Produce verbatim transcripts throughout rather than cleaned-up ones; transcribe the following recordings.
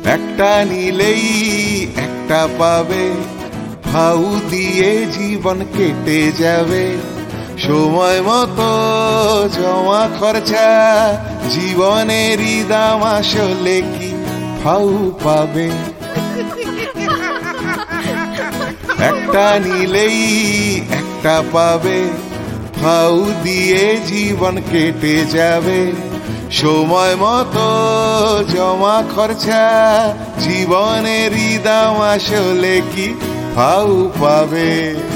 একটা নিলেই একটা পাবে, ফাউ দিয়ে জীবন কেটে যাবে। সময় মতো জমা খরচা, জীবনেরই দাম আসলে কি ফাউ পাবে? একটা নিলেই একটা পাবে, ফাউ দিয়ে জীবন কেটে যাবে। সময় মতো জমা খরচা, জীবনেরই দাম আসলে কি ফাউ পাবে?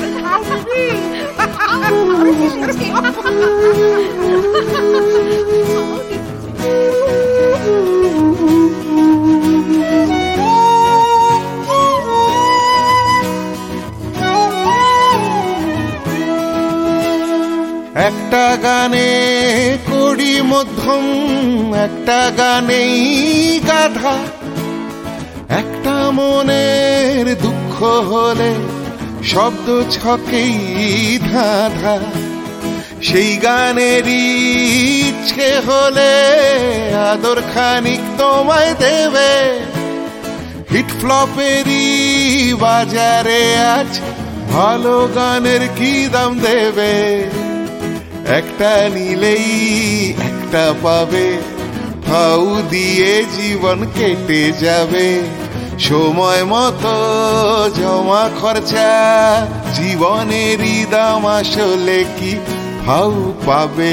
একটা গানে কড়ি মধ্যম, একটা গানেই গাধা। একটা মনের দুঃখ হলে শব্দ ছকেই ধাঁধা। সেই গানেরই ইচ্ছে হলে আদর খানিক তোমায় দেবে। হিট ফ্লপেরই বাজারে আজ ভালো গানের কি দাম দেবে? একটা নিলেই একটা পাবে, ফাউ দিয়ে জীবন কেটে যাবে। সময় মতো জমা খরচা, জীবনেরই দাম আসলে কি ফাউ পাবে?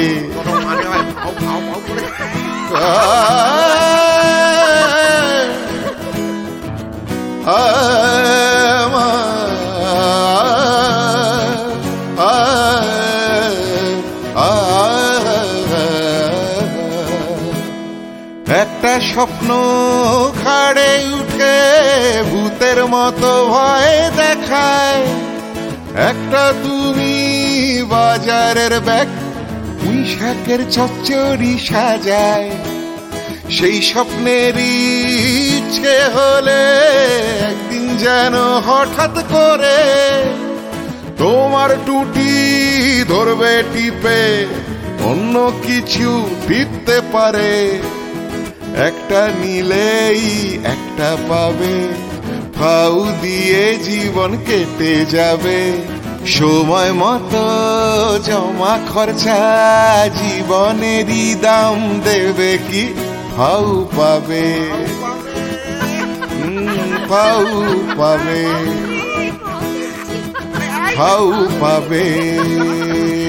একটা স্বপ্ন ঘাড়ে উঠে ভূতের মতো ভয় দেখায়। একটা তুমি বাজারের ব্যাগ পুঁইশাকের চচ্চড়ি সাজায়। সেই স্বপ্নেরই ইচ্ছে হলে একদিন যেন হঠাৎ করে তোমার টুটি ধরবে টিপে, অন্য কিছু টিপতে পারে। একটা নিলেই একটা পাবে, ফাউ দিয়ে জীবন কেটে যাবে। সময় মতো জমা খরচা, জীবনেরই দাম দেবে কি ফাউ পাবে? ফাউ পাবে, ফাউ পাবে।